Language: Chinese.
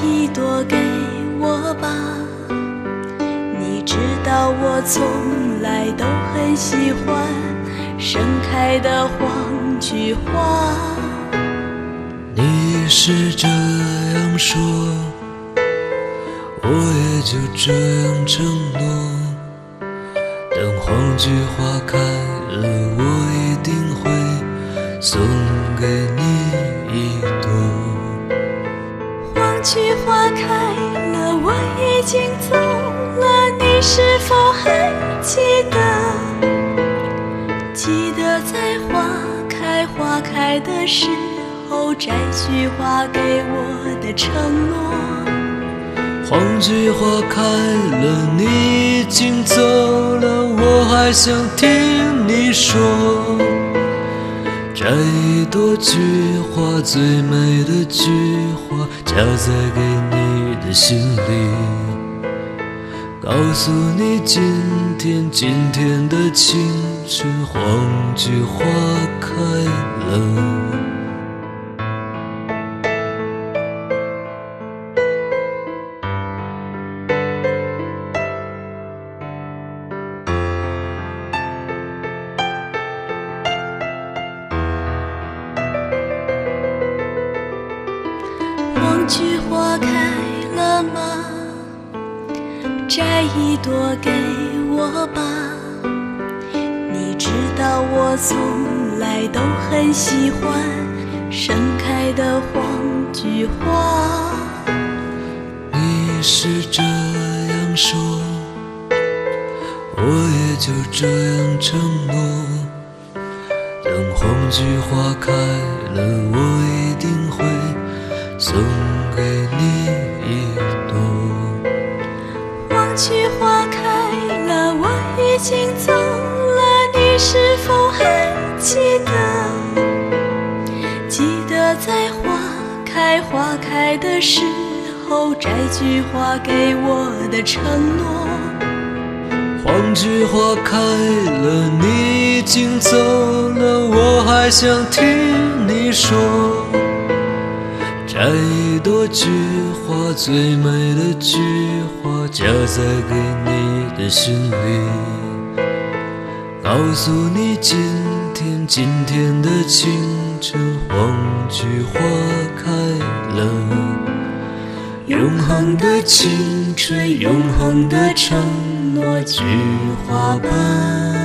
一朵给我吧，你知道我从来都很喜欢盛开的黄菊花。 你是这样说，我也就这样承诺，等黄菊花开了，我一定会送给你一朵。 黄菊花开了，我已经走了，你是否还记得？记得在花开的时候，摘菊花给我的承诺。 黄菊花开了，你已经走了，我还想听你说，摘一朵菊花，最美的菊花，夹在给你的心里，告诉你今天的清晨，黄菊花开了。 黄菊花开了吗？摘一朵给我吧，你知道我从来都很喜欢盛开的黄菊花。 你是这样说，我也就这样承诺，等黄菊花开了，我一定会送给你一朵。 黄菊花开了，我已经走了，你是否还记得？记得在花开的时候，摘菊花给我的承诺。 黄菊花开了，你已经走了，我还想听你说，摘一朵菊花，最美的菊花，夹在给你的心里，告诉你今天的清晨，黄菊花开了。永恒的青春，永恒的承诺，菊花般